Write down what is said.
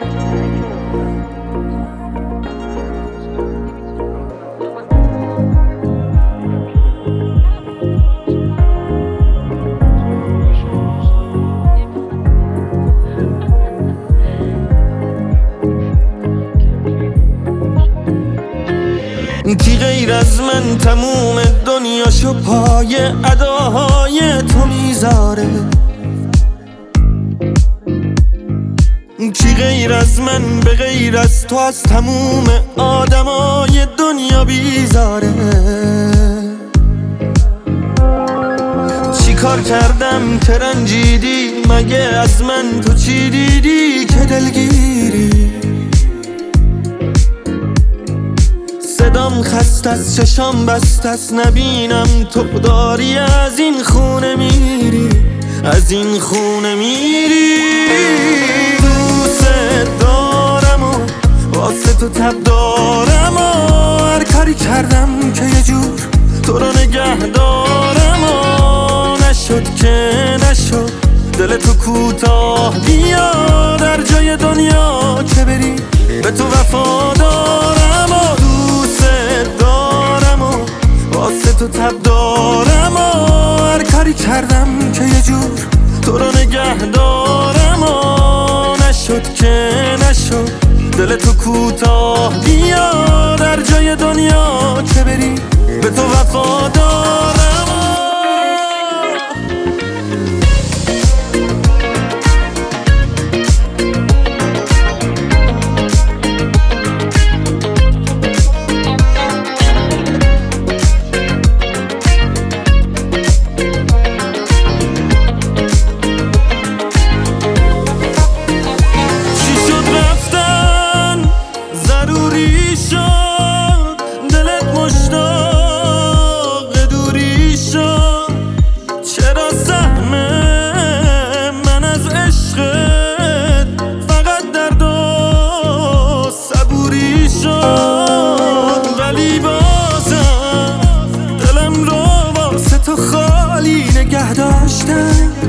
کی غیر از من تموم دنیاشو پای اداهای تو میذاره؟ کی غیر از من به غیر از تو از تموم آدمای دنیا بیزاره؟ چی کار کردم که رنجیدی؟ مگه از من تو چی دیدی که دلگیری؟ صدام خست از چشام بست از نبینم تو داری از این خونه میری، از این خونه میری. دوست دارم و واسه تو تب دارم و هر کاری کردم که یه جور تو رو نگه دارم و نشد که نشد دل تو کوتاه بیا در جای دنیا که بری به تو وفادارم و دوست دارم و واسه تو تب دارم و هر کاری کردم که یه جور تو رو نگه دارم و نشد که نشد دل تو کوتاه بیا در جای دنیا که بری به تو وفادارم. ولی بازم دلم رو واسه تو خالی نگه داشتم.